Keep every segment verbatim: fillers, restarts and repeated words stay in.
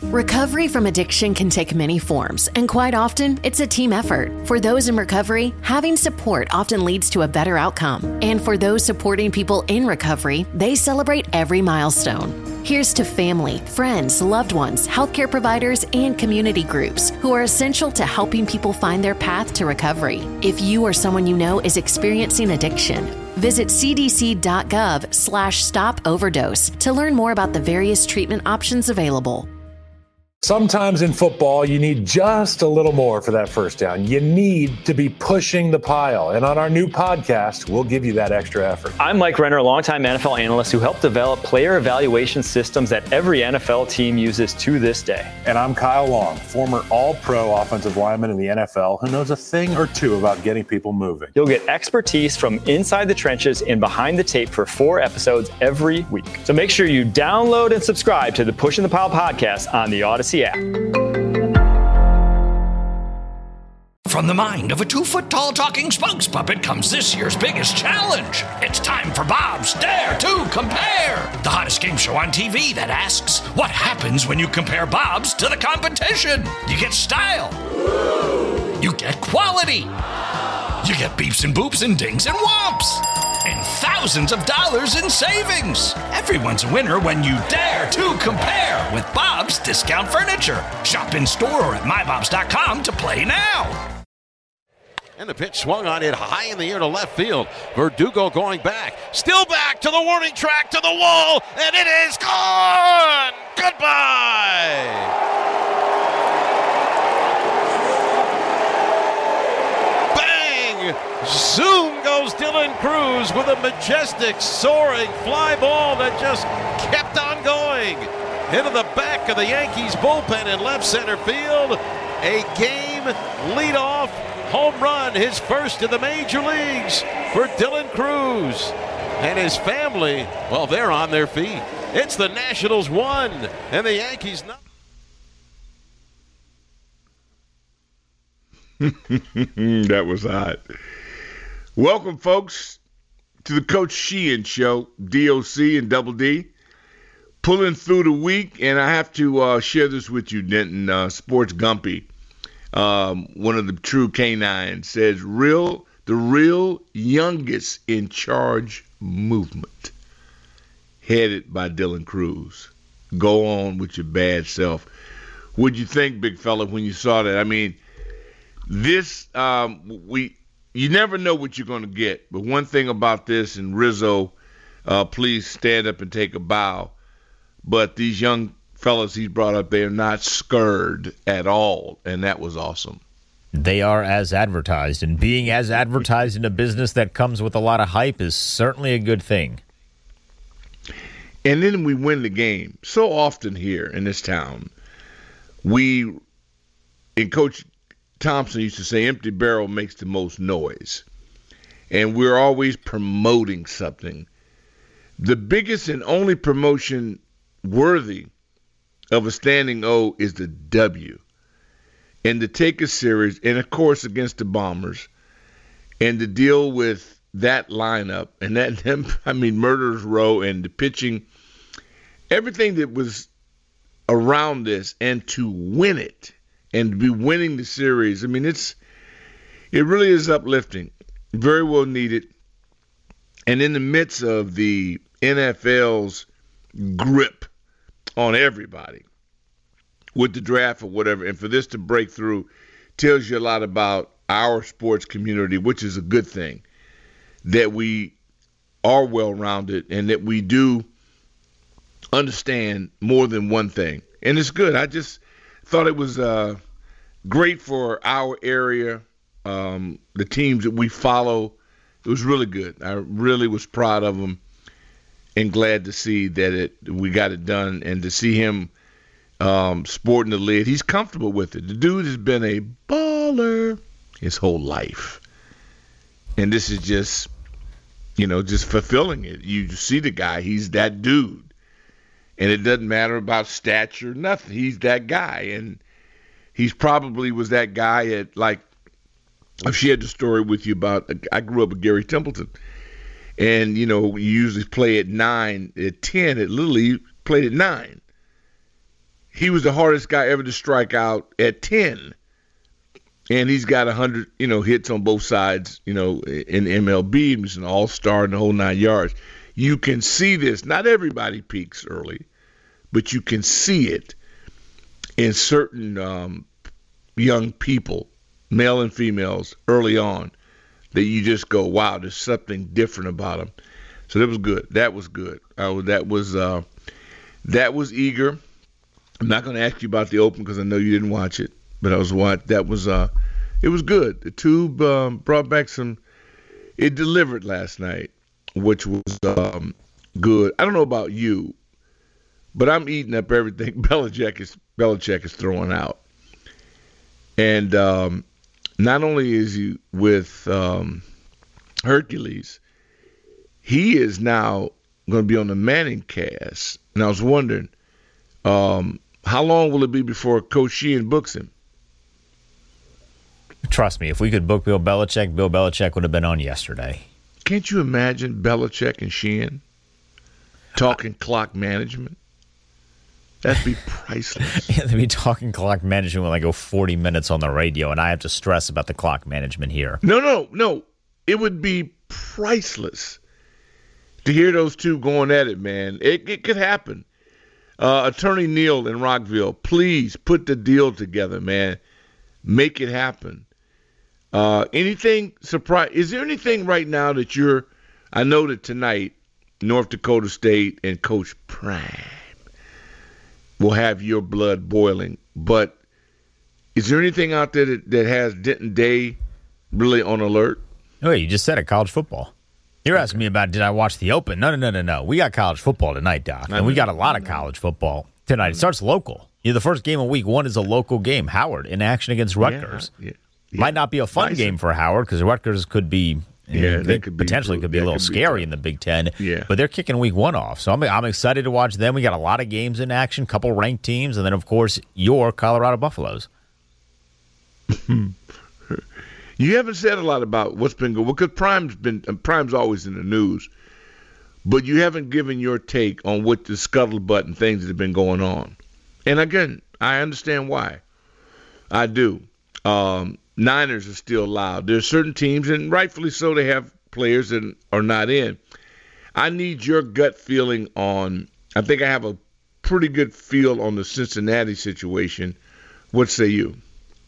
Recovery from addiction can take many forms, and quite often, it's a team effort. For those in recovery, having support often leads to a better outcome. And for those supporting people in recovery, they celebrate every milestone. Here's to family, friends, loved ones, healthcare providers, and community groups who are essential to helping people find their path to recovery. If you or someone you know is experiencing addiction, visit cdc.gov slash stop overdose to learn more about the various treatment options available. Sometimes in football, you need just a little more for that first down. You need to be pushing the pile. And on our new podcast, we'll give you that extra effort. I'm Mike Renner, a longtime N F L analyst who helped develop player evaluation systems that every N F L team uses to this day. And I'm Kyle Long, former all-pro offensive lineman in the N F L who knows a thing or two about getting people moving. You'll get expertise from inside the trenches and behind the tape for four episodes every week. So make sure you download and subscribe to the Pushing the Pile podcast on the Odyssey app. From the mind of a two-foot-tall talking spokes puppet comes this year's biggest challenge. It's time for Bob's Dare to Compare, the hottest game show on T V that asks, what happens when you compare Bob's to the competition? You get style. You get quality. You get beeps and boops and dings and whomps. And thousands of dollars in savings. Everyone's a winner when you dare to compare with Bob's Discount Furniture. Shop in store or at my bobs dot com to play now. And the pitch swung on it high in the air to left field. Verdugo going back. Still back to the warning track, to the wall, and it is gone! Goodbye! Zoom goes Dylan Cruz with a majestic, soaring fly ball that just kept on going. Into the back of the Yankees bullpen in left center field. A game leadoff home run, his first in the major leagues for Dylan Cruz. And his family, well, they're on their feet. It's the Nationals one and the Yankees nothing. That was hot. Welcome, folks, to the Coach Sheehan Show, D O C and Double D. Pulling through the week, and I have to uh, share this with you, Denton. Uh, Sports Gumpy, um, one of the true canines, says, "Real, the real youngest in charge movement, headed by Dylan Cruz. Go on with your bad self." What'd you think, big fella, when you saw that? I mean, this, um, we... You never know what you're going to get. But one thing about this, and Rizzo, uh, please stand up and take a bow. But these young fellas he's brought up, they're not scared at all. And that was awesome. They are as advertised. And being as advertised in a business that comes with a lot of hype is certainly a good thing. And then we win the game. So often here in this town, we, and Coach Thompson used to say, empty barrel makes the most noise. And we're always promoting something. The biggest and only promotion worthy of a standing O is the W. And to take a series, and of course against the Bombers, and to deal with that lineup, and that, I mean, Murderers Row and the pitching, everything that was around this, and to win it. And to be winning the series, I mean, it's it really is uplifting, very well needed. And in the midst of the N F L's grip on everybody with the draft or whatever, and for this to break through tells you a lot about our sports community, which is a good thing, that we are well-rounded and that we do understand more than one thing. And it's good. I just thought it was uh, great for our area, um, the teams that we follow. It was really good. I really was proud of them and glad to see that it we got it done, and to see him um, sporting the lid. He's comfortable with it. The dude has been a baller his whole life. And this is just, you know, just fulfilling it. You see the guy, he's that dude. And it doesn't matter about stature, nothing. He's that guy. And he's probably was that guy at, like, I've shared the story with you about, I grew up with Gary Templeton. And, you know, you usually play at nine, at ten, at Little League, played at nine. he was the hardest guy ever to strike out at ten. And he's got one hundred, you know, hits on both sides, you know, in M L B. He's an all-star in the whole nine yards. You can see this. Not everybody peaks early, but you can see it in certain um, young people, male and females, early on, that you just go, wow, there's something different about them. So that was good. That was good. Uh, that was uh, that was eager. I'm not going to ask you about the Open because I know you didn't watch it. But I was what that was. Uh, it was good. The Tube um, brought back some. It delivered last night, which was um, good. I don't know about you, but I'm eating up everything Belichick is Belichick is throwing out. And um, not only is he with um, Hercules, he is now going to be on the Manning cast. And I was wondering, um, how long will it be before Coach Sheehan books him? Trust me, if we could book Bill Belichick, Bill Belichick would have been on yesterday. Can't you imagine Belichick and Sheehan talking uh, clock management? That'd be priceless. Yeah, they'd be talking clock management when I go forty minutes on the radio, and I have to stress about the clock management here. No, no, no. It would be priceless to hear those two going at it, man. It, it could happen. Uh, Attorney Neal in Rockville, please put the deal together, man. Make it happen. Uh, anything surprise? Is there anything right now that you're? I know that tonight, North Dakota State and Coach Prime will have your blood boiling. But is there anything out there that, that has Denton Day really on alert? Oh, you just said it. College football. You're asking me about did I watch the Open? No, no, no, no, no. We got college football tonight, Doc, and we got a lot of college football tonight. It starts local. You know, the first game of week one is a local game. Howard in action against Rutgers. Yeah, yeah, yeah. Might not be a fun nice. game for Howard because Rutgers could be, yeah, they could potentially be, could be a little could scary in the Big Ten. Yeah. But they're kicking week one off. So I'm, I'm excited to watch them. We got a lot of games in action, couple ranked teams, and then, of course, your Colorado Buffaloes. You haven't said a lot about what's been going on because Prime's been Prime's always in the news, but you haven't given your take on what the scuttlebutt and things that have been going on. And again, I understand why. I do. Um, Niners are still loud. There are certain teams, and rightfully so, they have players that are not in. I need your gut feeling on. I think I have a pretty good feel on the Cincinnati situation. What say you?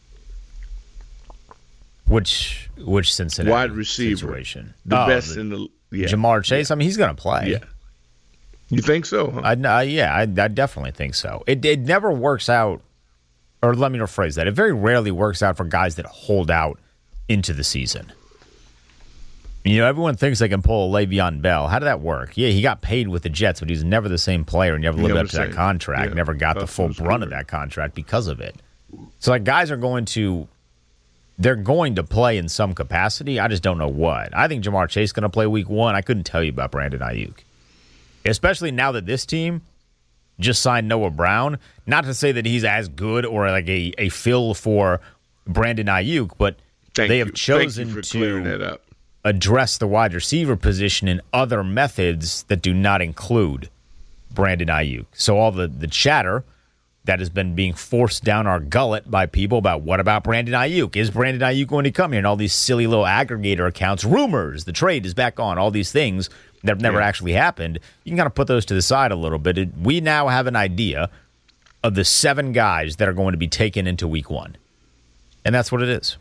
Which which Cincinnati wide receiver situation? The oh, best the, in the yeah. Jamar Chase. I mean, he's going to play. Yeah. You think so? Huh? I, I, yeah, I, I definitely think so. It it never works out, or let me rephrase that. It very rarely works out for guys that hold out into the season. You know, everyone thinks they can pull a Le'Veon Bell. How did that work? Yeah, he got paid with the Jets, but he was never the same player and never lived never up to that contract. Yeah, never got the full brunt of that contract because of it. So, like, guys are going to. They're going to play in some capacity. I just don't know what. I think Jamar Chase is going to play week one. I couldn't tell you about Brandon Ayuk. Especially now that this team just signed Noah Brown. Not to say that he's as good or like a, a fill for Brandon Ayuk, but Thank they have you. chosen to address the wide receiver position in other methods that do not include Brandon Ayuk. So all the, the chatter that has been being forced down our gullet by people about what about Brandon Ayuk? Is Brandon Ayuk going to come here? And all these silly little aggregator accounts, rumors, the trade is back on, all these things that have never yeah. actually happened. You can kind of put those to the side a little bit. It, we now have an idea of the seven guys that are going to be taken into week one. And that's what it is.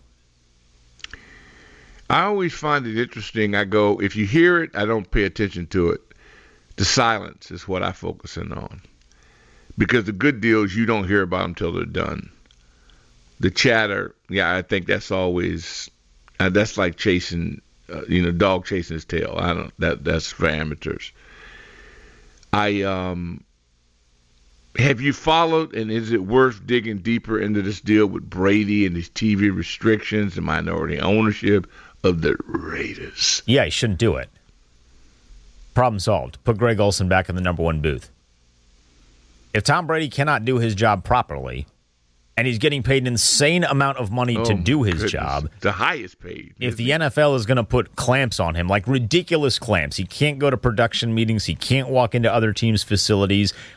I always find it interesting. I go, if you hear it, I don't pay attention to it. The silence is what I focus in on. Because the good deals, you don't hear about them until they're done. The chatter, yeah, I think that's always, uh, that's like chasing, uh, you know, dog chasing his tail. I don't, that that's for amateurs. I, um, have you followed, and is it worth digging deeper into this deal with Brady and his T V restrictions and minority ownership of the Raiders? Yeah, he shouldn't do it. Problem solved. Put Greg Olsen back in the number one booth. If Tom Brady cannot do his job properly, and he's getting paid an insane amount of money oh, to do his goodness. job, the highest paid. If the N F L is going to put clamps on him, like ridiculous clamps, he can't go to production meetings, he can't walk into other teams' facilities,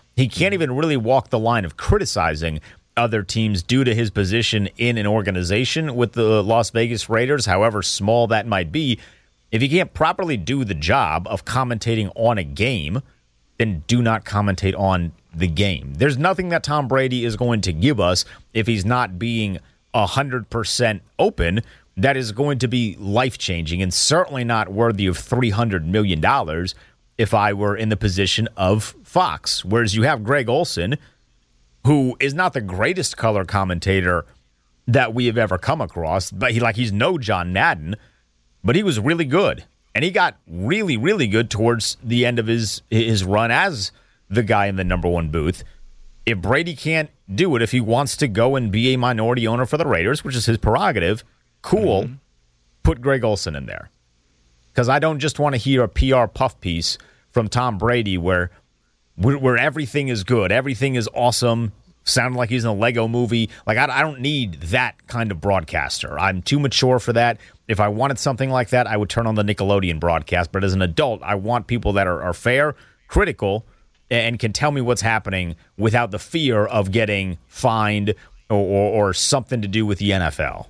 He can't even really walk the line of criticizing other teams due to his position in an organization with the Las Vegas Raiders, however small that might be. If he can't properly do the job of commentating on a game, then do not commentate on the game. There's nothing that Tom Brady is going to give us if he's not being one hundred percent open that is going to be life-changing and certainly not worthy of three hundred million dollars if I were in the position of Fox. Whereas you have Greg Olsen, who is not the greatest color commentator that we have ever come across, but he like he's no John Madden, but he was really good. And he got really, really good towards the end of his his run as the guy in the number one booth. If Brady can't do it, if he wants to go and be a minority owner for the Raiders, which is his prerogative, cool, mm-hmm. put Greg Olsen in there. Because I don't just want to hear a P R puff piece from Tom Brady where where everything is good, everything is awesome, sounding like he's in a Lego movie. Like, I, I don't need that kind of broadcaster. I'm too mature for that. If I wanted something like that, I would turn on the Nickelodeon broadcast. But as an adult, I want people that are, are fair, critical, and can tell me what's happening without the fear of getting fined or, or, or something to do with the N F L.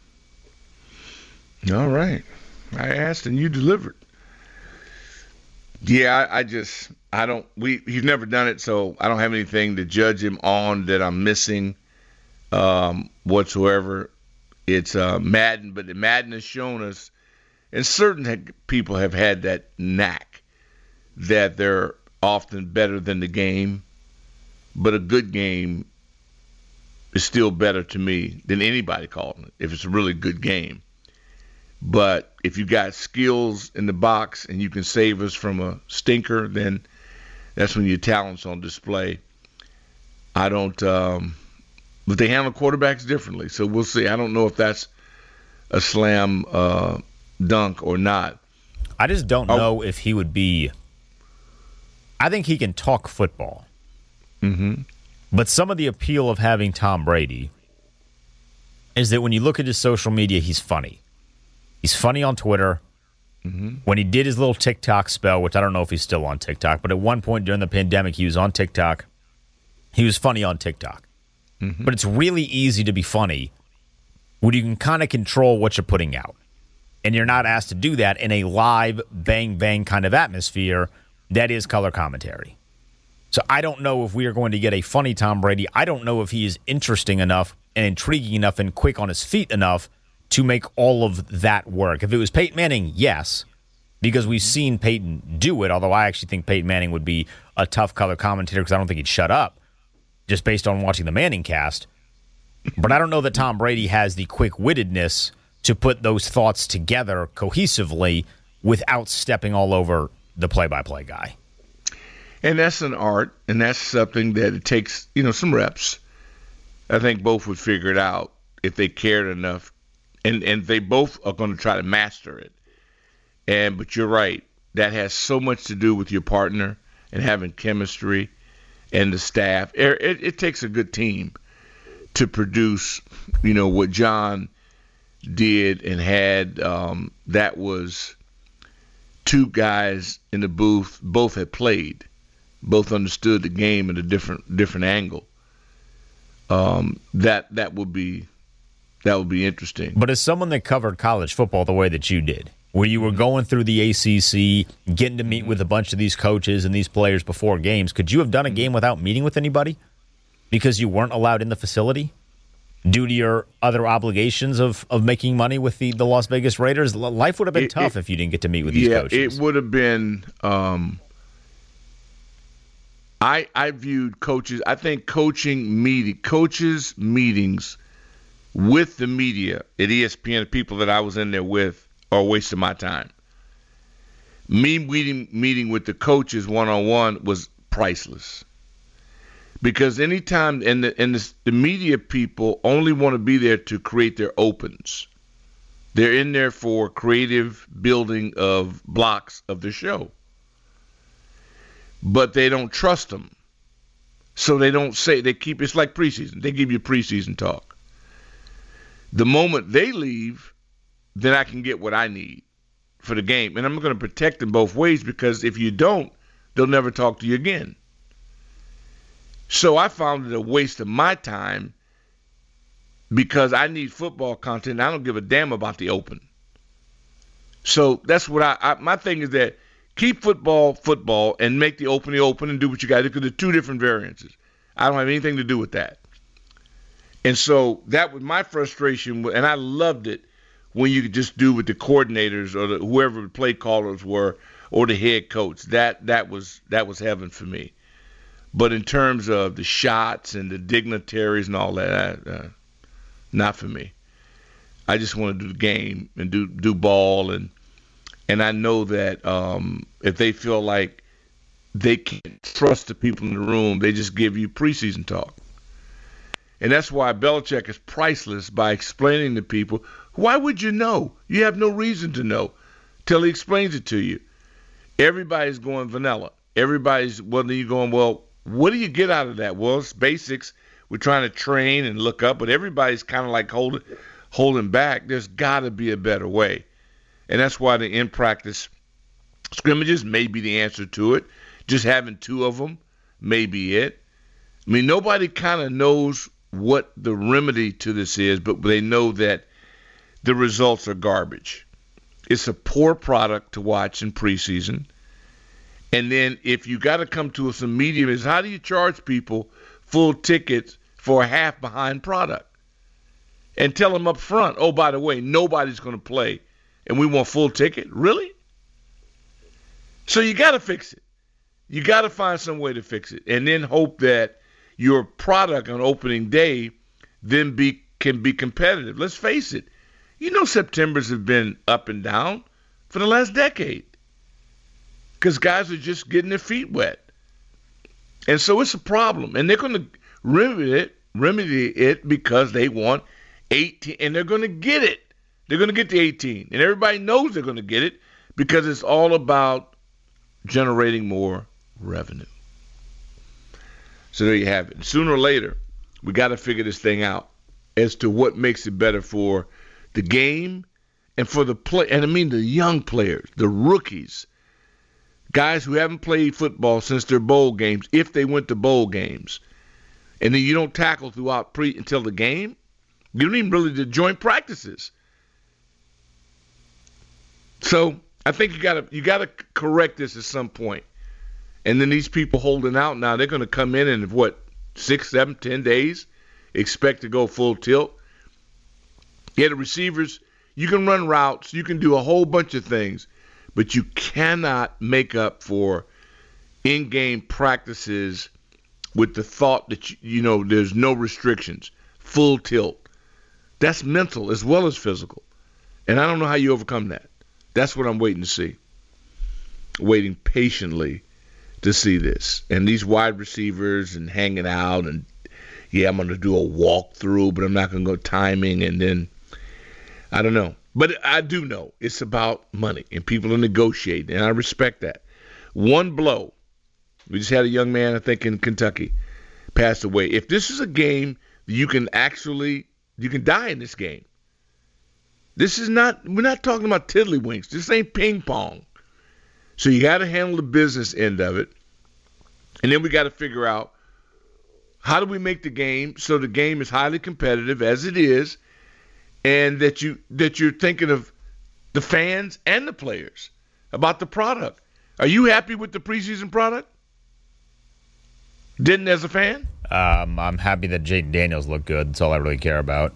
All right. I asked and you delivered. Yeah, I, I just, I don't, we, he's never done it, so I don't have anything to judge him on that I'm missing um, whatsoever. It's uh, Madden, but the Madden has shown us, and certain people have had that knack that they're often better than the game, but a good game is still better to me than anybody calling it, if it's a really good game. But if you got skills in the box and you can save us from a stinker, then that's when your talent's on display. I don't, um, but they handle quarterbacks differently, so we'll see. I don't know if that's a slam uh, dunk or not. I just don't oh. know if he would be. I think he can talk football. Mm-hmm. But some of the appeal of having Tom Brady is that when you look at his social media, he's funny. He's funny on Twitter. Mm-hmm. When he did his little TikTok spell, which I don't know if he's still on TikTok, but at one point during the pandemic, he was on TikTok. He was funny on TikTok. Mm-hmm. But it's really easy to be funny when you can kind of control what you're putting out. And you're not asked to do that in a live, bang-bang kind of atmosphere that is color commentary. So I don't know if we are going to get a funny Tom Brady. I don't know if he is interesting enough and intriguing enough and quick on his feet enough to make all of that work. If it was Peyton Manning, yes, because we've seen Peyton do it, although I actually think Peyton Manning would be a tough color commentator because I don't think he'd shut up just based on watching the Manning cast. But I don't know that Tom Brady has the quick-wittedness to put those thoughts together cohesively without stepping all over the play-by-play guy. And that's an art, and that's something that it takes, you know, some reps. I think both would figure it out if they cared enough. And and they both are going to try to master it. And but you're right. That has so much to do with your partner and having chemistry and the staff. It, it, it takes a good team to produce, you know, what John did and had. Um, that was two guys in the booth. Both had played. Both understood the game at a different different angle. Um, that that would be. That would be interesting. But as someone that covered college football the way that you did, where you were going through the A C C, getting to meet with a bunch of these coaches and these players before games, could you have done a game without meeting with anybody because you weren't allowed in the facility due to your other obligations of, of making money with the, the Las Vegas Raiders? Life would have been it, tough it, if you didn't get to meet with these yeah, coaches. Yeah, it would have been um, – I, I viewed coaches – I think coaching meeting, coaches' meetings – with the media at E S P N, the people that I was in there with, are a waste of my time. Me meeting meeting with the coaches one-on-one was priceless. Because anytime, and the, and the, the media people only want to be there to create their opens. They're in there for creative building of blocks of the show. But they don't trust them. So they don't say, they keep, it's like preseason. They give you preseason talk. The moment they leave, then I can get what I need for the game. And I'm going to protect them both ways because if you don't, they'll never talk to you again. So I found it a waste of my time because I need football content. And I don't give a damn about the open. So that's what I, I my thing is that keep football football and make the open the open and do what you got to do because they're two different variances. I don't have anything to do with that. And so that was my frustration, and I loved it when you could just do with the coordinators or the, whoever the play callers were or the head coach. That that was that was heaven for me. But in terms of the shots and the dignitaries and all that, uh, not for me. I just want to do the game and do do ball, and and I know that um, if they feel like they can't trust the people in the room, they just give you preseason talk. And that's why Belichick is priceless by explaining to people, why would you know? You have no reason to know till he explains it to you. Everybody's going vanilla. Everybody's, well, then you're going, well, what do you get out of that? Well, it's basics. We're trying to train and look up, but everybody's kind of like holding holding back. There's got to be a better way. And that's why the in-practice scrimmages may be the answer to it. Just having two of them may be it. I mean, nobody kind of knows what the remedy to this is, but they know that the results are garbage. It's a poor product to watch in preseason. And then if you got to come to some medium, is how do you charge people full tickets for a half-behind product? And tell them up front, oh, by the way, nobody's going to play, and we want full ticket? Really? So you got to fix it. You got to find some way to fix it, and then hope that your product on opening day then be can be competitive. Let's face it. You know Septembers have been up and down for the last decade because guys are just getting their feet wet. And so it's a problem, and they're going to remedy it, remedy it because they want eighteen, and they're going to get it. They're going to get the eighteen, and everybody knows they're going to get it because it's all about generating more revenue. So there you have it. Sooner or later, we got to figure this thing out as to what makes it better for the game and for the play. And I mean the young players, the rookies, guys who haven't played football since their bowl games, if they went to bowl games. And then you don't tackle throughout pre until the game. You don't even really do joint practices. So I think you gotta you gotta correct this at some point. And then these people holding out now, they're going to come in in, what, six, seven, ten days, expect to go full tilt. Yeah, the receivers, you can run routes, you can do a whole bunch of things, but you cannot make up for in-game practices with the thought that, you, you know, there's no restrictions, full tilt. That's mental as well as physical. And I don't know how you overcome that. That's what I'm waiting to see. Waiting patiently to see this. And these wide receivers and hanging out and, yeah, I'm going to do a walkthrough, but I'm not going to go timing. And then, I don't know. But I do know it's about money and people are negotiating, and I respect that. One blow. We just had a young man, I think, in Kentucky, passed away. If this is a game that you can actually, you can die in this game. This is not, we're not talking about tiddlywinks. This ain't ping pong. So you got to handle the business end of it. And then we got to figure out how do we make the game so the game is highly competitive as it is, and that you that you're thinking of the fans and the players about the product. Are you happy with the preseason product? Didn't as a fan? Um, I'm happy that Jaden Daniels looked good. That's all I really care about.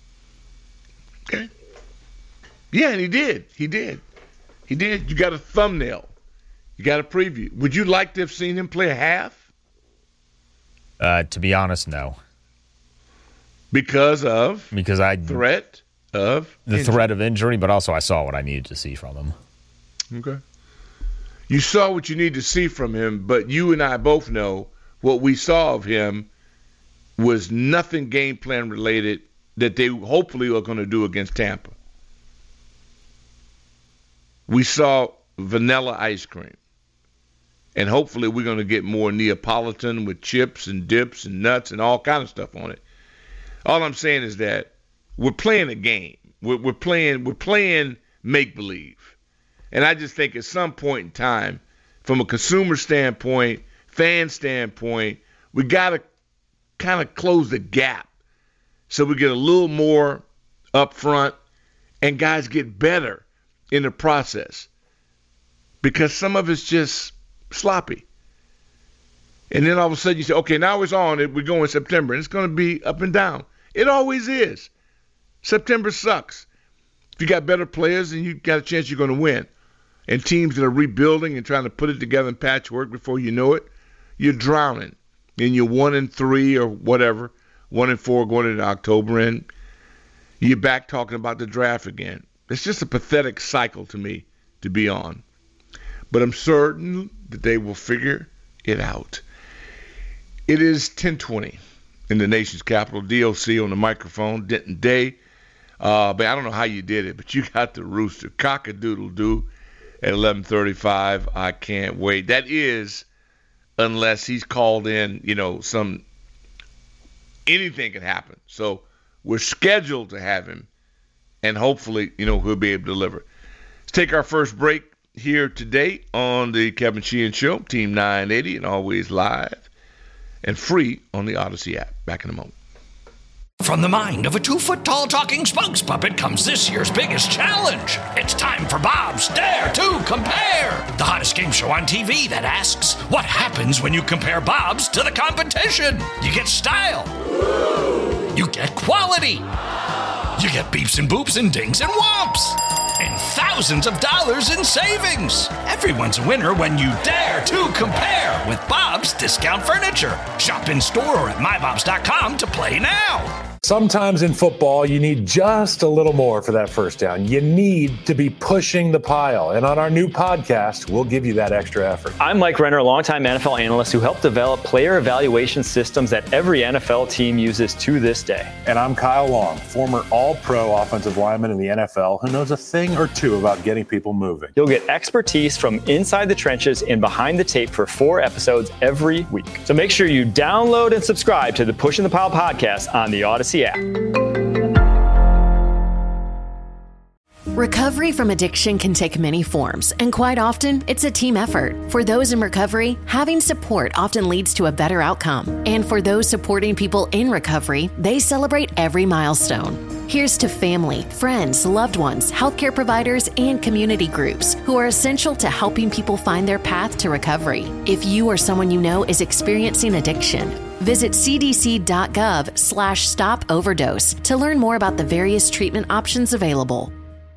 Okay. Yeah, and he did. He did. He did. You got a thumbnail. You got a preview. Would you like to have seen him play a half? Uh, to be honest, no. Because of? Because I threat of the injury. threat of injury, but also I saw what I needed to see from him. Okay. You saw what you need to see from him, but you and I both know what we saw of him was nothing game plan related that they hopefully are going to do against Tampa. We saw vanilla ice cream. And hopefully we're going to get more Neapolitan with chips and dips and nuts and all kind of stuff on it. All I'm saying is that we're playing a game. We're, we're playing we're playing make-believe. And I just think at some point in time, from a consumer standpoint, fan standpoint, we got to kind of close the gap so we get a little more up front and guys get better in the process, because some of it's just sloppy. And then all of a sudden you say, okay, now it's on. We go in September, and it's going to be up and down. It always is. September sucks. If you got better players, then you got a chance you're going to win. And teams that are rebuilding and trying to put it together in patchwork before you know it, you're drowning. And you're one and three or whatever, one and four going into October, and you're back talking about the draft again. It's just a pathetic cycle to me to be on. But I'm certain that they will figure it out. It is ten twenty in the nation's capital. D O C on the microphone, Denton Day. Uh, but I don't know how you did it, but you got the rooster. Cock-a-doodle-doo at eleven thirty-five. I can't wait. That is, unless he's called in, you know, some, anything can happen. So we're scheduled to have him, and hopefully, you know, he'll be able to deliver. Let's take our first break here today on the Kevin Sheehan Show, Team nine eighty, and always live and free on the Odyssey app. Back in a moment. From the mind of a two-foot-tall talking spokes puppet comes this year's biggest challenge. It's time for Bob's Dare to Compare, the hottest game show on T V that asks, what happens when you compare Bob's to the competition? You get style. You get quality. You get beeps and boops and dings and whomps. And thousands of dollars in savings. Everyone's a winner when you dare to compare with Bob's Discount Furniture. Shop in store or at my bobs dot com to play now. Sometimes in football, you need just a little more for that first down. You need to be pushing the pile. And on our new podcast, we'll give you that extra effort. I'm Mike Renner, a longtime N F L analyst who helped develop player evaluation systems that every N F L team uses to this day. And I'm Kyle Long, former all-pro offensive lineman in the N F L who knows a thing or two about getting people moving. You'll get expertise from inside the trenches and behind the tape for four episodes every week. So make sure you download and subscribe to the Pushing the Pile podcast on the Odyssey app. Recovery from addiction can take many forms, and quite often, it's a team effort. For those in recovery, having support often leads to a better outcome. And for those supporting people in recovery, they celebrate every milestone. Here's to family, friends, loved ones, healthcare providers, and community groups who are essential to helping people find their path to recovery. If you or someone you know is experiencing addiction, visit cdc.gov slash stop overdose to learn more about the various treatment options available.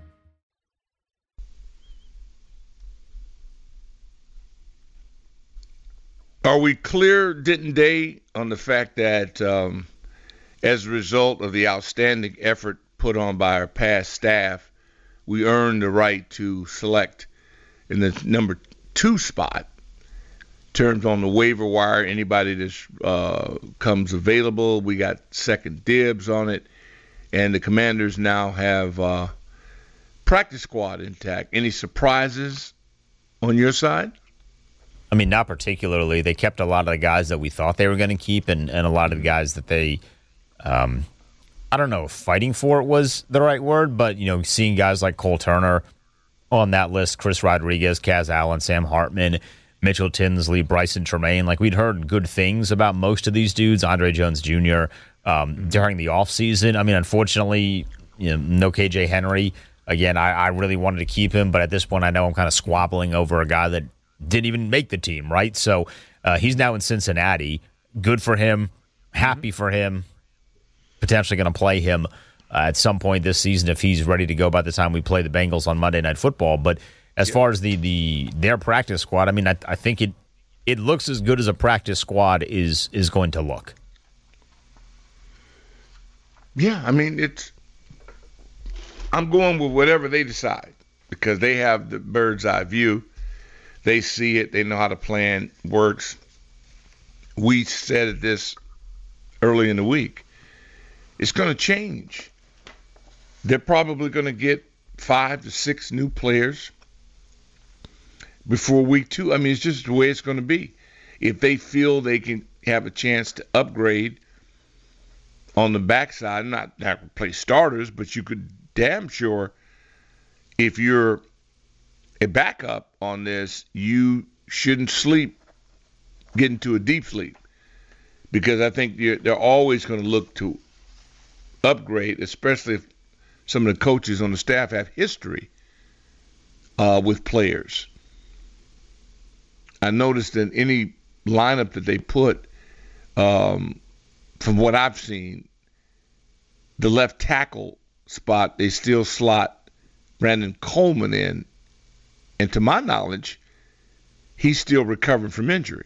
Are we clear, Denton Day, on the fact that um, as a result of the outstanding effort put on by our past staff, we earned the right to select in the number two spot? Terms on the waiver wire, anybody that uh, comes available, we got second dibs on it, and the Commanders now have uh, practice squad intact. Any surprises on your side? I mean, not particularly. They kept a lot of the guys that we thought they were going to keep, and, and a lot of the guys that they, um, I don't know if fighting for it was the right word, but, you know, seeing guys like Cole Turner on that list, Chris Rodriguez, Kaz Allen, Sam Hartman, Mitchell Tinsley, Bryson Tremaine, like we'd heard good things about most of these dudes, Andre Jones Junior, um, during the offseason. I mean, unfortunately, you know, no K J Henry. Again, I, I really wanted to keep him, but at this point I know I'm kind of squabbling over a guy that didn't even make the team, right? So uh, he's now in Cincinnati. Good for him. Happy for him. Potentially going to play him uh, at some point this season if he's ready to go by the time we play the Bengals on Monday Night Football. But as yeah. far as the, the their practice squad, I mean, I, I think it it looks as good as a practice squad is is going to look. Yeah, I mean, it's. I'm going with whatever they decide because they have the bird's eye view. They see it. They know how the plan works. We said this early in the week. It's going to change. They're probably going to get five to six new players before week two. I mean, it's just the way it's going to be. If they feel they can have a chance to upgrade on the backside, not, not replace starters, but you could damn sure if you're a backup on this, you shouldn't sleep, get into a deep sleep. because I think you're, they're always going to look to upgrade, especially if some of the coaches on the staff have history uh, with players. I noticed in any lineup that they put, um, from what I've seen, the left tackle spot, they still slot Brandon Coleman in. And to my knowledge, he's still recovering from injury.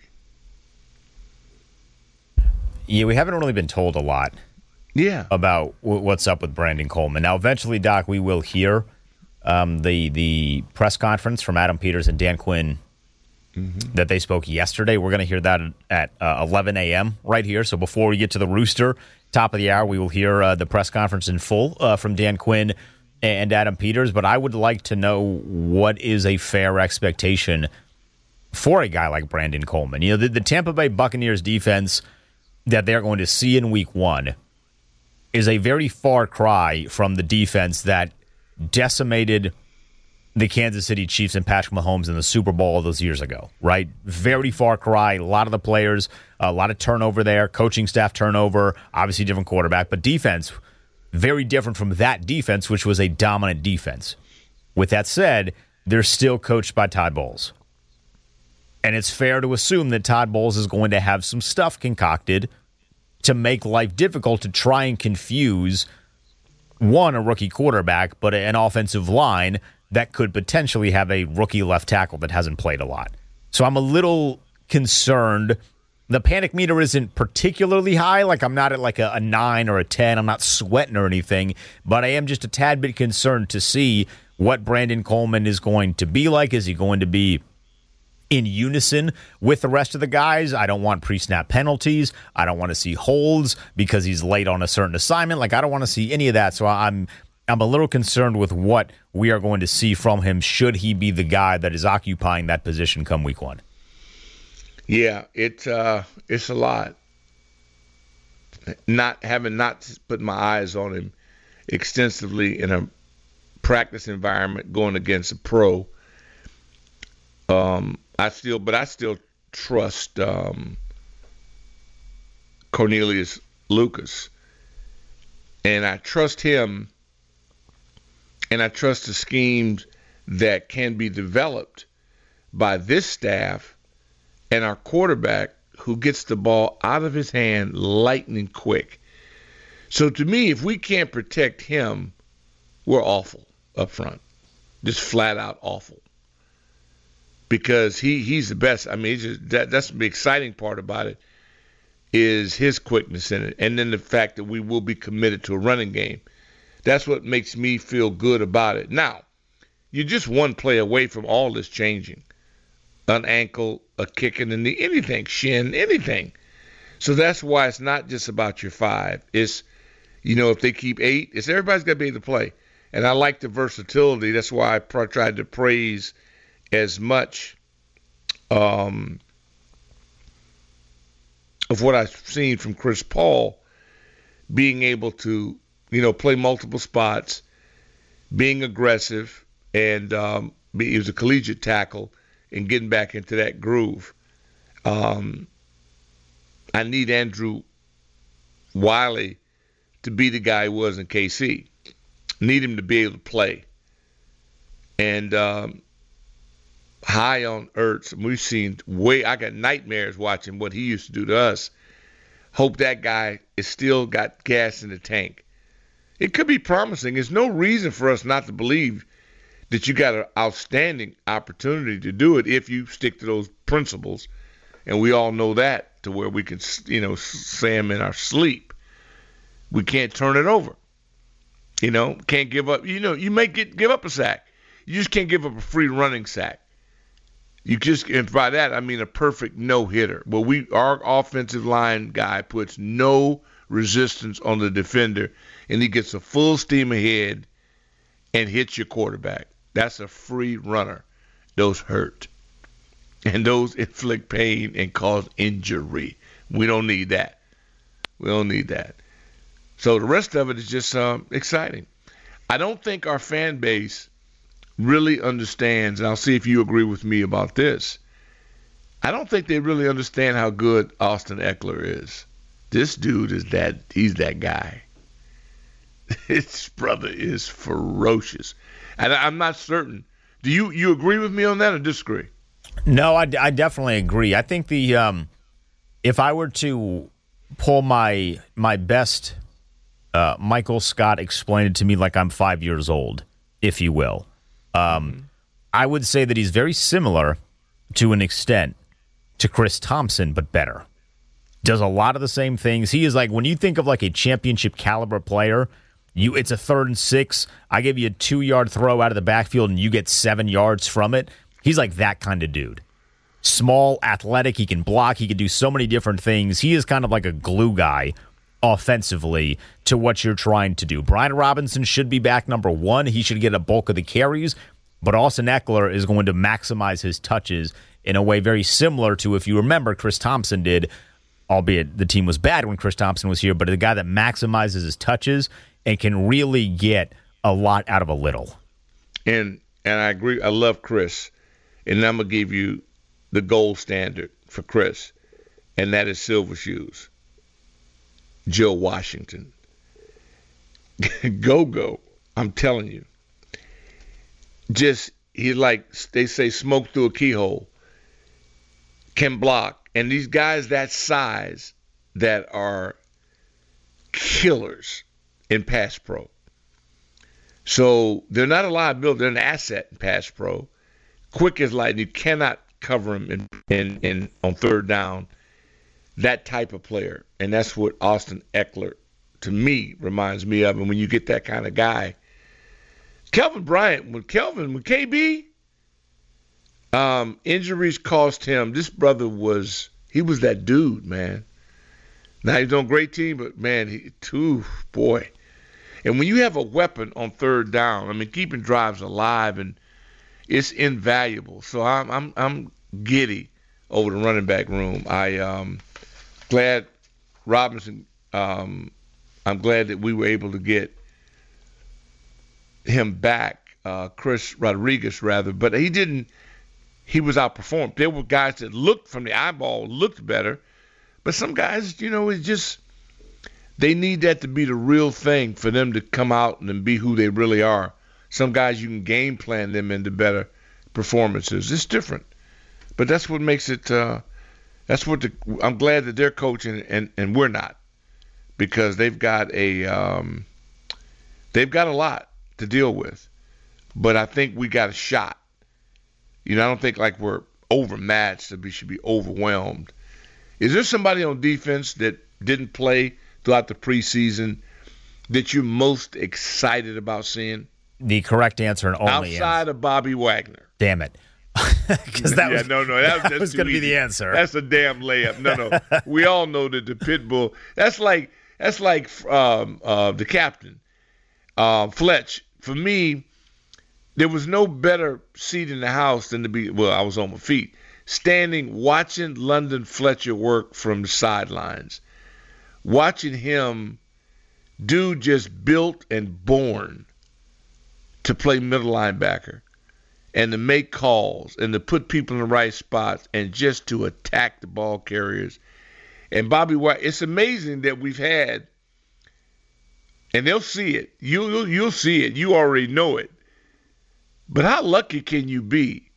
Yeah, we haven't really been told a lot yeah. about w- what's up with Brandon Coleman. Now, eventually, Doc, we will hear um, the the press conference from Adam Peters and Dan Quinn mm-hmm. that they spoke yesterday. We're going to hear that at uh, eleven a.m. right here. So before we get to the Rooster, top of the hour, we will hear uh, the press conference in full uh, from Dan Quinn and Adam Peters. But I would like to know what is a fair expectation for a guy like Brandon Coleman. You know, the, the Tampa Bay Buccaneers defense that they're going to see in week one is a very far cry from the defense that decimated the Kansas City Chiefs and Patrick Mahomes in the Super Bowl those years ago, right? Very far cry. A lot of the players, a lot of turnover there, coaching staff turnover, obviously different quarterback, but defense, very different from that defense, which was a dominant defense. With that said, they're still coached by Todd Bowles. And it's fair to assume that Todd Bowles is going to have some stuff concocted to make life difficult to try and confuse, one, a rookie quarterback, but an offensive line that could potentially have a rookie left tackle that hasn't played a lot. So I'm a little concerned. The panic meter isn't particularly high. Like, I'm not at like a, a nine or a ten. I'm not sweating or anything. But I am just a tad bit concerned to see what Brandon Coleman is going to be like. Is he going to be in unison with the rest of the guys? I don't want pre-snap penalties. I don't want to see holds because he's late on a certain assignment. Like, I don't want to see any of that. So I'm I'm a little concerned with what we are going to see from him should he be the guy that is occupying that position come week one. Yeah, it, uh, it's a lot. Not having not put my eyes on him extensively in a practice environment going against a pro, um, I still, but I still trust um, Cornelius Lucas, and I trust him, and I trust the schemes that can be developed by this staff and our quarterback who gets the ball out of his hand lightning quick. So to me, if we can't protect him, we're awful up front, just flat out awful. Because he, he's the best. I mean, he's just, that that's the exciting part about it is his quickness in it. And then the fact that we will be committed to a running game. That's what makes me feel good about it. Now, you're just one play away from all this changing. An ankle, a kick in the knee, anything, shin, anything. So that's why it's not just about your five. It's, you know, if they keep eight, it's everybody's got to be able to play. And I like the versatility. That's why I pr- tried to praise as much um, of what I've seen from Chris Paul, being able to, you know, play multiple spots, being aggressive, and um, he was a collegiate tackle and getting back into that groove. Um, I need Andrew Wiley to be the guy he was in K C. Need him to be able to play. And um, high on Ertz, we've seen way, I got nightmares watching what he used to do to us. Hope that guy is still got gas in the tank. It could be promising. There's no reason for us not to believe that you got an outstanding opportunity to do it if you stick to those principles. And we all know that, to where we can, you know, say them in our sleep. We can't turn it over. You know, can't give up. You know, you may get, give up a sack. You just can't give up a free running sack. You just, and by that I mean a perfect no-hitter. Well, we, our offensive line guy puts no resistance on the defender, and he gets a full steam ahead and hits your quarterback. That's a free runner. Those hurt. And those inflict pain and cause injury. We don't need that. We don't need that. So the rest of it is just um, exciting. I don't think our fan base really understands, and I'll see if you agree with me about this. I don't think they really understand how good Austin Ekeler is. This dude is that, he's that guy. His brother is ferocious. And I'm not certain. Do you, you agree with me on that or disagree? No, I, I definitely agree. I think the um, if I were to pull my my best uh, Michael Scott explained it to me like I'm five years old, if you will, um, mm-hmm. I would say that he's very similar to an extent to Chris Thompson, but better. Does a lot of the same things. He is like, when you think of like a championship caliber player, you it's a third and six. I give you a two-yard throw out of the backfield and you get seven yards from it. He's like that kind of dude. Small, athletic, he can block, he can do so many different things. He is kind of like a glue guy offensively to what you're trying to do. Brian Robinson should be back number one. He should get a bulk of the carries, but Austin Eckler is going to maximize his touches in a way very similar to, if you remember, Chris Thompson did, albeit the team was bad when Chris Thompson was here, but the guy that maximizes his touches and can really get a lot out of a little. And and I agree. I love Chris. And I'm going to give you the gold standard for Chris, and that is Silver Shoes. Joe Washington. Go-go. I'm telling you. Just, he like, they say, smoke through a keyhole. Can block. And these guys that size that are killers in pass pro. So they're not a liability. They're an asset in pass pro. Quick as lightning. You cannot cover him in, in, in on third down. That type of player. And that's what Austin Eckler, to me, reminds me of. And when you get that kind of guy. Kelvin Bryant, when Kelvin, when K B, um, injuries cost him. This brother was, he was that dude, man. Now he's on a great team, but, man, he, too, boy. And when you have a weapon on third down, I mean, keeping drives alive, and it's invaluable. So I'm I'm I'm giddy over the running back room. I um glad Robinson. Um, I'm glad that we were able to get him back, uh, Chris Rodriguez rather, but he didn't. He was outperformed. There were guys that looked from the eyeball looked better, but some guys, you know, it's just. They need that to be the real thing for them to come out and be who they really are. Some guys, you can game plan them into better performances. It's different. But that's what makes it uh, – that's what the – I'm glad that they're coaching and, and we're not, because they've got a um, – they've got a lot to deal with. But I think we got a shot. You know, I don't think like we're overmatched that we should be overwhelmed. Is there somebody on defense that didn't play – throughout the preseason that you're most excited about seeing? The correct answer and only outside answer. of Bobby Wagner. Damn it. Because that yeah, was, no, no, that, that was going to be the answer. That's a damn layup. No, no. We all know that the pit bull. That's like that's like um, uh, the captain, uh, Fletch. For me, there was no better seat in the house than to be. Well, I was on my feet, standing watching London Fletcher work from the sidelines. Watching him, dude just built and born to play middle linebacker and to make calls and to put people in the right spots and just to attack the ball carriers. And Bobby White, it's amazing that we've had, and they'll see it. You'll, you'll see it. You already know it. But how lucky can you be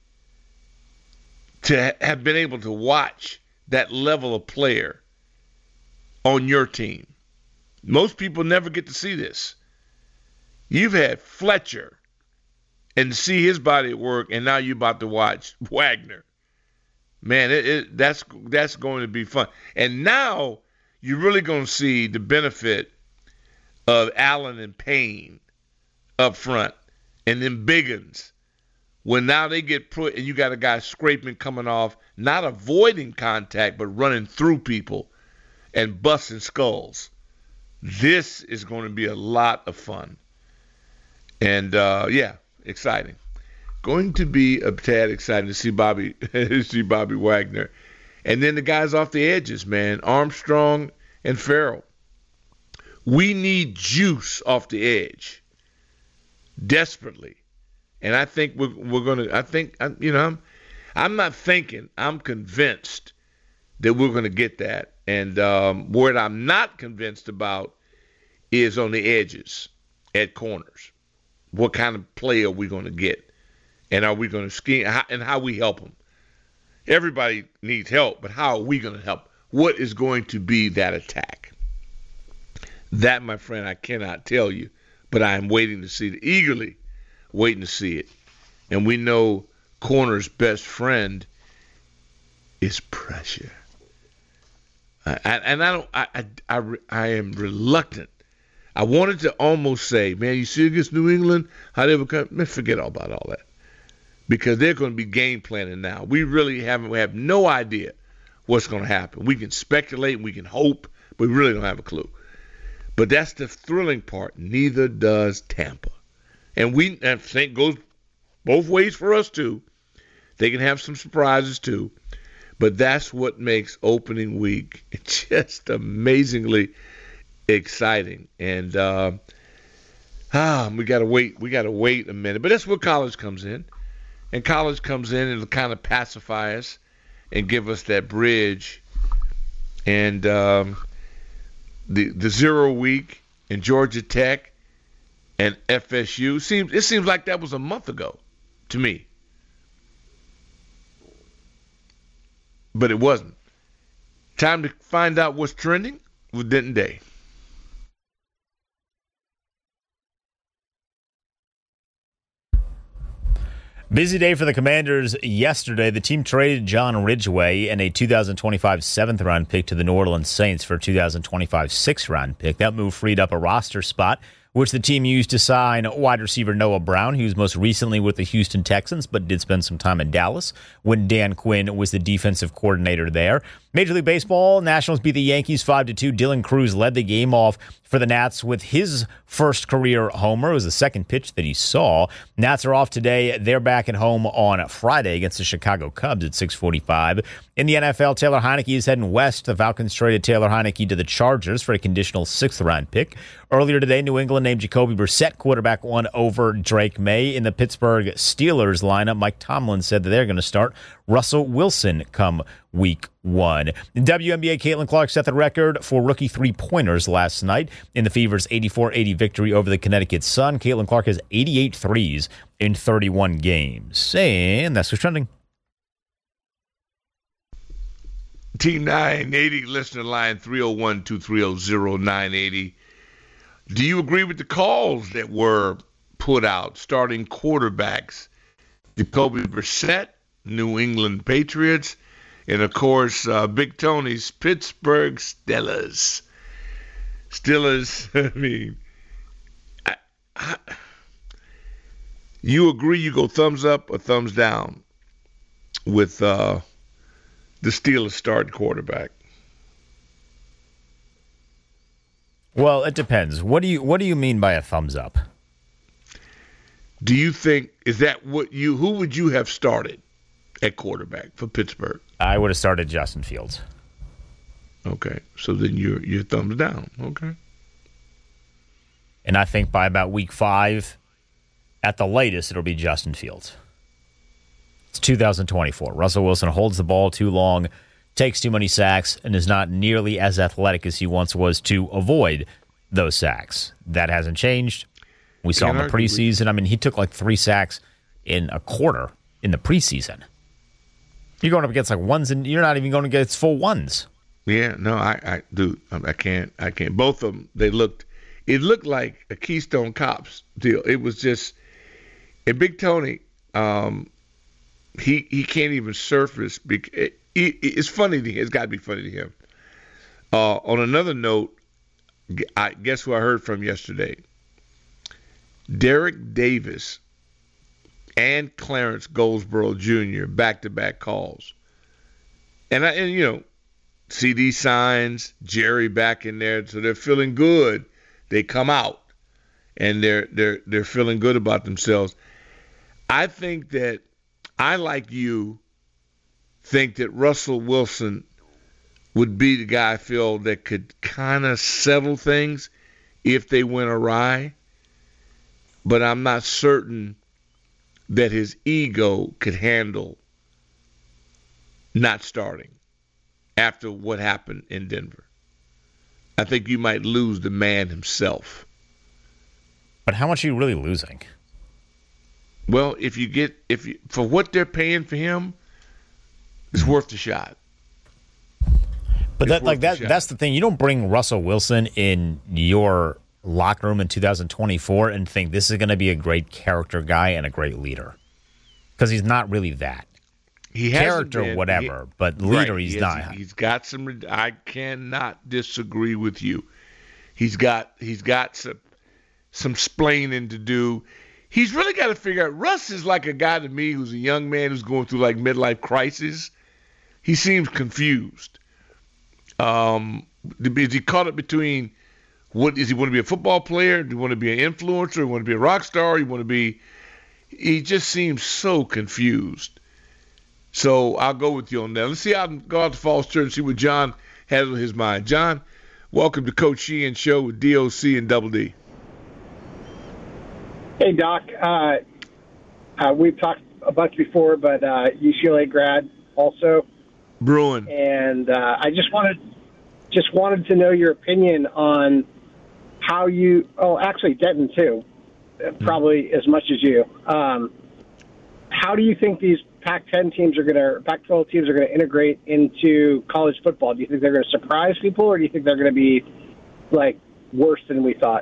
to have been able to watch that level of player on your team? Most people never get to see this. You've had Fletcher and see his body at work, and now you're about to watch Wagner. Man, it, it, that's that's going to be fun. And now you're really going to see the benefit of Allen and Payne up front, and then Biggins. When now they get put, and you got a guy scraping, coming off, not avoiding contact, but running through people and busting skulls. This is going to be a lot of fun. And, uh, yeah, exciting. Going to be a tad exciting to see Bobby to see Bobby Wagner. And then the guys off the edges, man, Armstrong and Farrell. We need juice off the edge desperately. And I think we're, we're going to – I think, you know, I'm, I'm not thinking. I'm convinced that we're going to get that. And um, what I'm not convinced about is on the edges at corners. What kind of play are we going to get? And are we going to scheme? And how we help them? Everybody needs help, but how are we going to help? What is going to be that attack? That, my friend, I cannot tell you, but I am waiting to see it, eagerly waiting to see it. And we know corner's best friend is pressure. Uh, and I don't. I, I, I, I am reluctant. I wanted to almost say, man, you see against New England, how they would come. Man, forget all about all that, because they're going to be game planning now. We really haven't. We have no idea what's going to happen. We can speculate, we can hope, but we really don't have a clue. But that's the thrilling part. Neither does Tampa, and we. And Saint goes both ways for us too. They can have some surprises too. But that's what makes opening week just amazingly exciting. And uh, ah, we gotta wait. We gotta wait a minute. But that's where college comes in. And college comes in and it'll kind of pacify us and give us that bridge. And um, the the zero week in Georgia Tech and F S U seems it seems like that was a month ago to me. But it wasn't. Time to find out what's trending with Denton Day. Busy day for the Commanders yesterday. The team traded John Ridgeway and a two thousand twenty-five seventh-round pick to the New Orleans Saints for a two thousand twenty-five sixth-round pick. That move freed up a roster spot, which the team used to sign wide receiver Noah Brown, who was most recently with the Houston Texans, but did spend some time in Dallas when Dan Quinn was the defensive coordinator there. Major League Baseball, Nationals beat the Yankees five to two. Dylan Cruz led the game off for the Nats with his first career homer. It was the second pitch that he saw. Nats are off today. They're back at home on Friday against the Chicago Cubs at six forty-five. In the N F L, Taylor Heineke is heading west. The Falcons traded Taylor Heineke to the Chargers for a conditional sixth-round pick. Earlier today, New England named Jacoby Brissett quarterback one over Drake May. In the Pittsburgh Steelers lineup, Mike Tomlin said that they're going to start Russell Wilson come week one. In W N B A, Caitlin Clark set the record for rookie three-pointers last night in the Fever's eighty-four eighty victory over the Connecticut Sun. Caitlin Clark has eighty-eight threes in thirty-one games. And that's what's trending. Team nine eighty, listener line three oh one, two three oh, oh nine eight oh. Do you agree with the calls that were put out starting quarterbacks? Jacoby Brissett, New England Patriots, and, of course, uh, Big Tony's Pittsburgh Steelers. Steelers, I mean, I, I, you agree you go thumbs up or thumbs down with uh, the Steelers starting quarterback? Well, it depends. What do you What do you mean by a thumbs up? Do you think, is that what you, who would you have started at quarterback for Pittsburgh? I would have started Justin Fields. Okay, so then you're you're thumbs down. Okay. And I think by about week five, at the latest, it'll be Justin Fields. It's two thousand twenty-four. Russell Wilson holds the ball too long, takes too many sacks, and is not nearly as athletic as he once was to avoid those sacks. That hasn't changed. We saw in the preseason. I mean, he took like three sacks in a quarter in the preseason. You're going up against like ones, and you're not even going against full ones. Yeah, no, I, I, dude, I can't, I can't. Both of them, they looked, it looked like a Keystone Cops deal. It was just, and Big Tony, um, he he can't even surface. It, it, it's funny to him. It's got to be funny to him. Uh, on another note, I guess who I heard from yesterday. Derek Davis and Clarence Goldsboro Junior back-to-back calls. And, I, and, you know, C D signs, Jerry back in there, so they're feeling good. They come out, and they're they're they're feeling good about themselves. I think that I, like you, think that Russell Wilson would be the guy, I feel, that could kind of settle things if they went awry. But I'm not certain that his ego could handle not starting. after what happened in Denver. I think you might lose the man himself. But how much are you really losing? Well, if you get if you, for what they're paying for him, it's worth the shot. But It's that like worth the that shot. that's the thing. You don't bring Russell Wilson in your locker room in two thousand twenty-four and think this is going to be a great character guy and a great leader. Because he's not really that. He hasn't Character, been- whatever, he- but leader right, he's he not. has- He's got some. I cannot disagree with you. He's got he's got some some splaining to do. He's really got to figure out. Russ is like a guy to me who's a young man who's going through like midlife crisis. He seems confused. Um, is he caught up between what is he want to be a football player? Do he want to be an influencer? Do he want to be a rock star? He want to be. He just seems so confused. So I'll go with you on that. Let's see how I can go out to Falls Church and see what John has on his mind. John, welcome to Coach Sheehan Show with D O C and Double D. Hey, Doc. Uh, uh, we've talked a bunch before, but uh, U C L A grad also. Bruin. And uh, I just wanted just wanted to know your opinion on how you – oh, actually, Denton, too, probably as much as you. Um, how do you think these Pac ten teams are going to – Pac twelve teams are going to integrate into college football? Do you think they're going to surprise people, or do you think they're going to be, like, worse than we thought?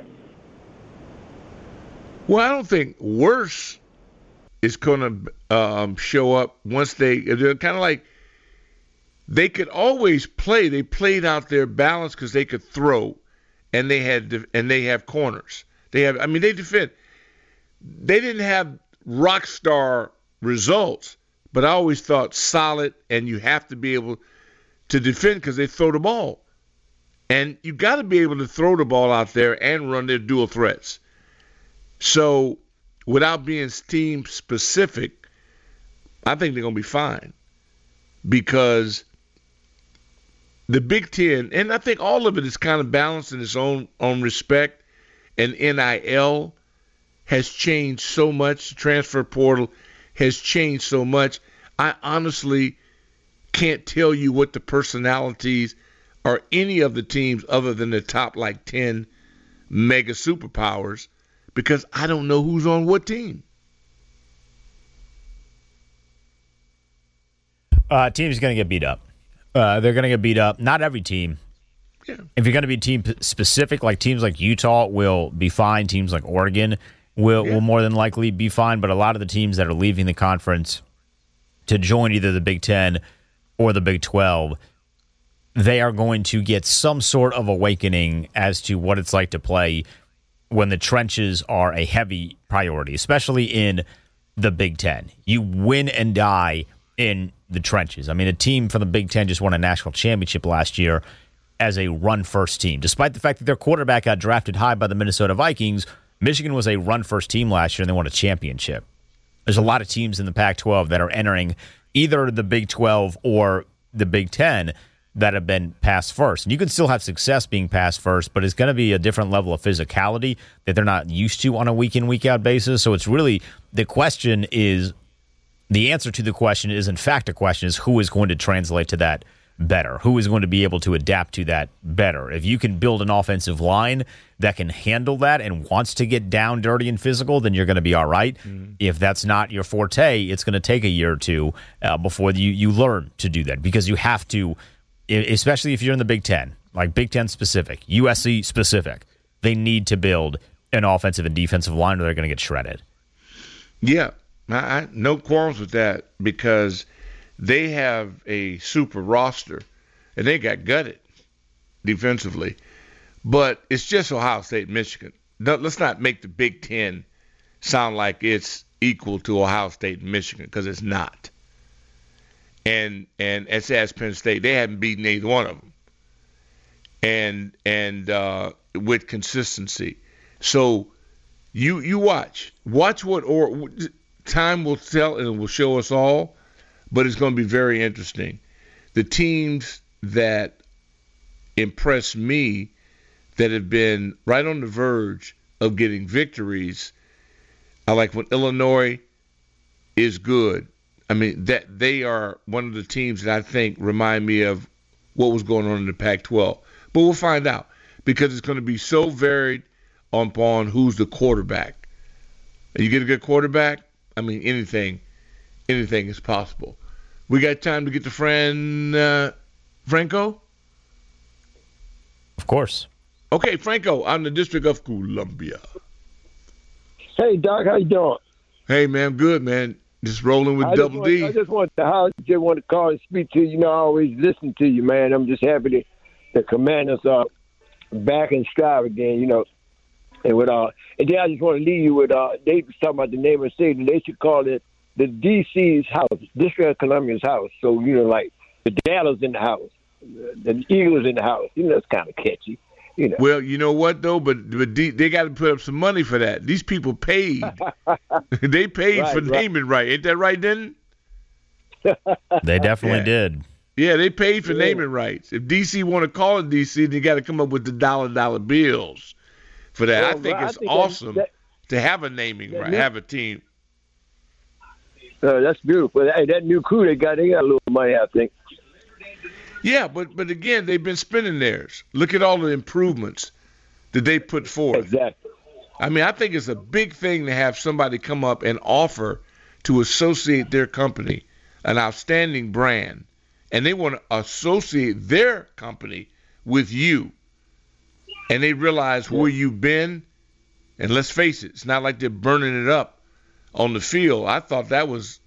Well, I don't think worse is going to um, show up once they – they're kind of like they could always play. They played out their balance because they could throw, and they had and they have corners. They have – I mean, they defend. They didn't have rock star results, but I always thought solid, and you have to be able to defend because they throw the ball. And you got to be able to throw the ball out there and run their dual threats. So, without being team specific, I think they're going to be fine because the Big Ten, and I think all of it is kind of balanced in its own own respect, and N I L has changed so much. The transfer portal has changed so much. I honestly can't tell you what the personalities are any of the teams other than the top like ten mega superpowers, because I don't know who's on what team. Uh, team's going to get beat up. Uh, they're going to get beat up. Not every team. Yeah. If you're going to be team specific, like teams like Utah will be fine. Teams like Oregon will, Yeah. will more than likely be fine. But a lot of the teams that are leaving the conference to join either the Big Ten or the Big twelve, they are going to get some sort of awakening as to what it's like to play when the trenches are a heavy priority, especially in the Big Ten. You win and die in the trenches. I mean, a team from the Big Ten just won a national championship last year as a run-first team. Despite the fact that their quarterback got drafted high by the Minnesota Vikings, Michigan was a run-first team last year, and they won a championship. There's a lot of teams in the Pac twelve that are entering either the Big twelve or the Big Ten that have been pass first. And you can still have success being pass first, but it's going to be a different level of physicality that they're not used to on a week-in, week-out basis. So it's really, the question is, the answer to the question is, in fact, a question is who is going to translate to that better? Who is going to be able to adapt to that better? If you can build an offensive line that can handle that and wants to get down dirty and physical, then you're going to be all right. Mm-hmm. If that's not your forte, it's going to take a year or two uh, before you, you learn to do that, because you have to, especially if you're in the Big Ten, like Big Ten specific, U S C specific, they need to build an offensive and defensive line or they're going to get shredded. Yeah, I, I, no quarrels with that, because they have a super roster and they got gutted defensively. But it's just Ohio State and Michigan. No, let's not make the Big Ten sound like it's equal to Ohio State and Michigan, because it's not. And and as as Penn State, they haven't beaten either one of them. And and uh, with consistency. So you you watch. Watch what or time will tell, and it will show us all, but it's going to be very interesting. The teams that impress me, that have been right on the verge of getting victories, I like when Illinois is good. I mean, that they are one of the teams that I think remind me of what was going on in the Pac twelve. But we'll find out because it's going to be so varied upon who's the quarterback. You get a good quarterback, I mean, anything, anything is possible. We got time to get to Fran uh, Franco? Of course. Okay, Franco, I'm the District of Columbia. Hey, Doc, how you doing? Hey, man, good, man. Just rolling with I Double want, D. I just want to I just want to call and speak to you. You know, I always listen to you, man. I'm just happy that the Commanders are back in stride again. You know, and with uh, and then I just want to leave you with uh, they was talking about the name of the stadium. They should call it the D C's house, District of Columbia's house. So you know, like the Dallas in the house, the Eagles in the house. You know, it's kind of catchy. You know. Well, you know what though, but but D, they got to put up some money for that. These people paid. They paid right, for right. naming right. Ain't that right, Denton? They definitely Yeah. did. Yeah, they paid for Yeah. naming rights. If D C want to call it D C, they got to come up with the dollar dollar bills for that. Well, I think I it's think that- awesome that- to have a naming that right, new- have a team. Uh, that's beautiful. Hey, that new crew they got, they got a little money, I think. Yeah, but but again, they've been spending theirs. Look at all the improvements that they put forth. Exactly. I mean, I think it's a big thing to have somebody come up and offer to associate their company, an outstanding brand, and they want to associate their company with you. And they realize where you've been, and let's face it, it's not like they're burning it up on the field. I thought that was,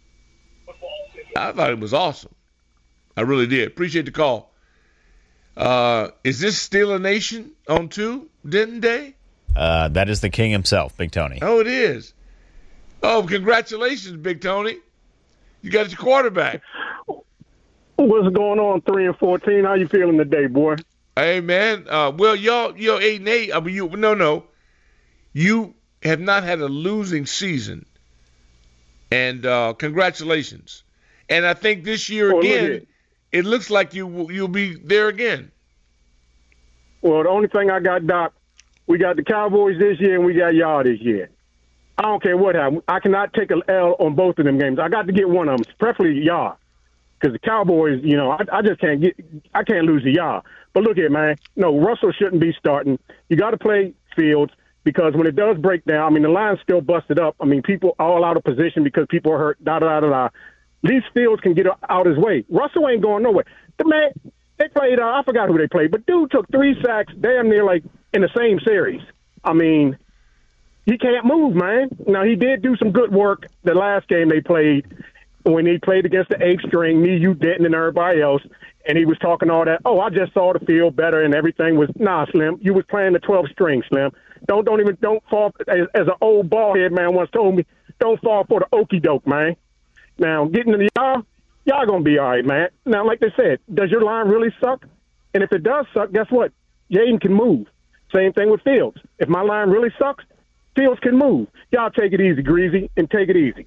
I thought it was awesome. I really did. Appreciate the call. Uh, is this Steeler Nation on two, Denton Day? Uh, that is the king himself, Big Tony. Oh, it is. Oh, congratulations, Big Tony. You got your quarterback. What's going on, three and fourteen? How you feeling today, boy? Hey, man. Uh, well, y'all, you're eight and eight. I mean, you no, no. You have not had a losing season, and uh, congratulations. And I think this year Well, look again, here. it looks like you will- you'll be there again. Well, the only thing I got, Doc, we got the Cowboys this year and we got y'all this year. I don't care what happens. I cannot take an L on both of them games. I got to get one of them, preferably y'all, because the Cowboys, you know, I, I just can't get, I can't lose to y'all. But look here, man. No, Russell shouldn't be starting. You got to play Fields because when it does break down, I mean, the line's still busted up. I mean, people all out of position because people are hurt. Da da da da. At least Fields can get out his way. Russell ain't going nowhere. The man, they played. Uh, I forgot who they played, but dude took three sacks, damn near like in the same series. I mean, he can't move, man. Now he did do some good work the last game they played when he played against the eighth string, me, you, Denton, and everybody else. And he was talking all that. Oh, I just saw the field better, and everything was nah, Slim. You was playing the twelve string, Slim. Don't don't even don't fall as, as an old ball head man once told me. Don't fall for the okey doke, man. Now, getting to the y'all, y'all going to be all right, man. Now, like they said, does your line really suck? And if it does suck, guess what? Jaden can move. Same thing with Fields. If my line really sucks, Fields can move. Y'all take it easy, Greasy, and take it easy.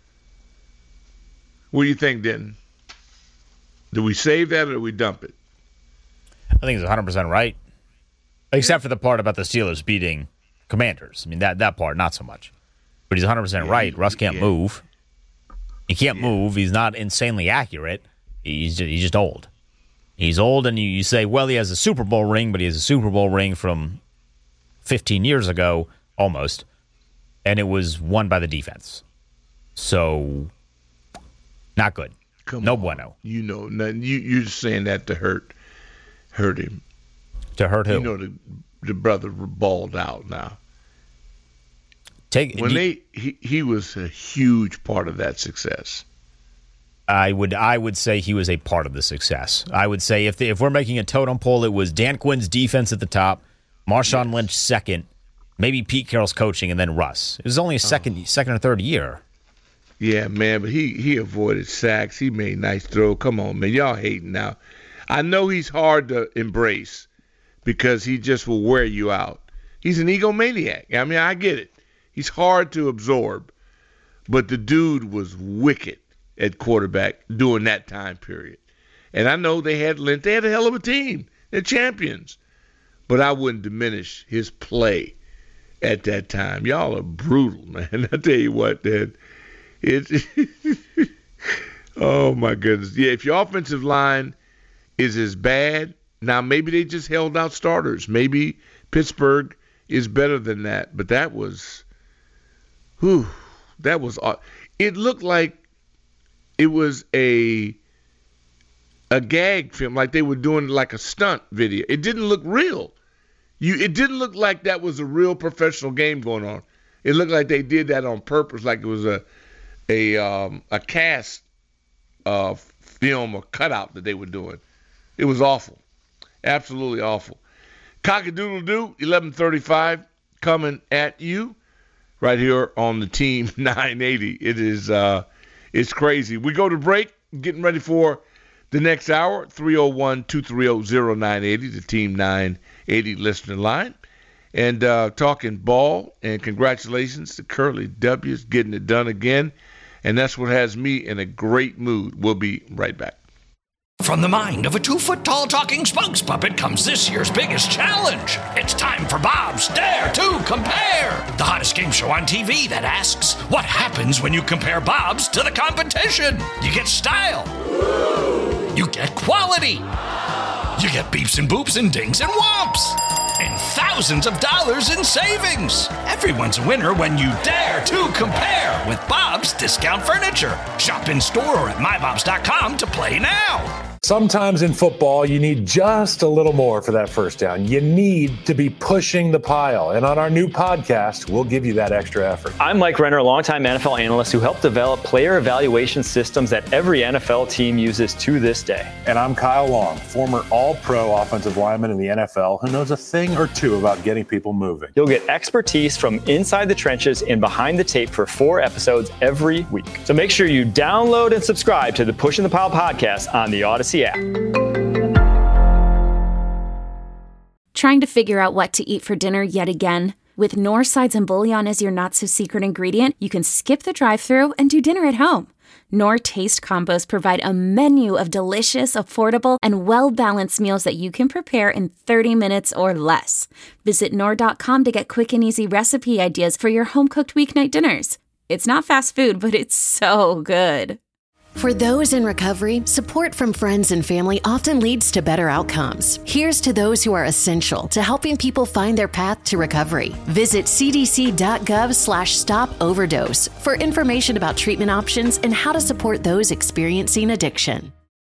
What do you think, Denton? Do we save that or do we dump it? I think he's one hundred percent right, except for the part about the Steelers beating Commanders. I mean, that, that part, not so much. But he's one hundred percent Yeah, right. he- Russ can't yeah. move. He can't move. He's not insanely accurate. He's just, he's just old. He's old, and you, you say, well, he has a Super Bowl ring, but he has a Super Bowl ring from fifteen years ago, almost, and it was won by the defense. So, not good. Come no on. bueno. You know, nothing. You you're just saying that to hurt hurt him. To hurt who? You know, the the brother balled out now. Take When you- they he, he was a huge part of that success. I would I would say he was a part of the success. I would say if the, if we're making a totem pole, it was Dan Quinn's defense at the top, Marshawn Yes. Lynch second, maybe Pete Carroll's coaching, and then Russ. It was only a second Oh. second or third year. Yeah, man, but he he avoided sacks. He made nice throw. Come on, man, y'all hating now. I know he's hard to embrace because he just will wear you out. He's an egomaniac. I mean, I get it. He's hard to absorb, but the dude was wicked at quarterback during that time period. And I know they had they had a hell of a team. They're champions. But I wouldn't diminish his play at that time. Y'all are brutal, man. I tell you what, man. It's oh my goodness. Yeah, if your offensive line is as bad. Now, maybe they just held out starters. Maybe Pittsburgh is better than that. But that was, whew, that was, it looked like it was a a gag film, like they were doing like a stunt video. It didn't look real. You, it didn't look like that was a real professional game going on. It looked like they did that on purpose, like it was a a um, a cast uh, film or cutout that they were doing. It was awful, absolutely awful. Cock-a-doodle-doo, eleven thirty-five, coming at you right here on the Team nine eighty. It is uh, it's crazy. We go to break, getting ready for the next hour, three oh one, two three oh, oh nine eight oh, the Team nine eighty listener line. And uh, talking ball, and congratulations to Curly W's getting it done again. And that's what has me in a great mood. We'll be right back. From the mind of a two-foot-tall talking spokes puppet comes this year's biggest challenge. It's time for Bob's Dare to Compare, the hottest game show on T V that asks, what happens when you compare Bob's to the competition? You get style. You get quality. You get beeps and boops and dings and whomps. And thousands of dollars in savings. Everyone's a winner when you dare to compare with Bob's Discount Furniture. Shop in store or at my bobs dot com to play now. Sometimes in football, you need just a little more for that first down. You need to be pushing the pile. And on our new podcast, we'll give you that extra effort. I'm Mike Renner, a longtime N F L analyst who helped develop player evaluation systems that every N F L team uses to this day. And I'm Kyle Long, former all-pro offensive lineman in the N F L who knows a thing or two about getting people moving. You'll get expertise from inside the trenches and behind the tape for four episodes every week. So make sure you download and subscribe to the Pushing the Pile podcast on the Odyssey app. Trying to figure out what to eat for dinner yet again? With Knorr Sides and Bouillon as your not-so-secret ingredient, you can skip the drive-thru and do dinner at home. Knorr Taste Combos provide a menu of delicious, affordable, and well-balanced meals that you can prepare in thirty minutes or less. Visit Knorr dot com to get quick and easy recipe ideas for your home-cooked weeknight dinners. It's not fast food, but it's so good. For those in recovery, support from friends and family often leads to better outcomes. Here's to those who are essential to helping people find their path to recovery. Visit c d c dot gov slash stop overdose for information about treatment options and how to support those experiencing addiction.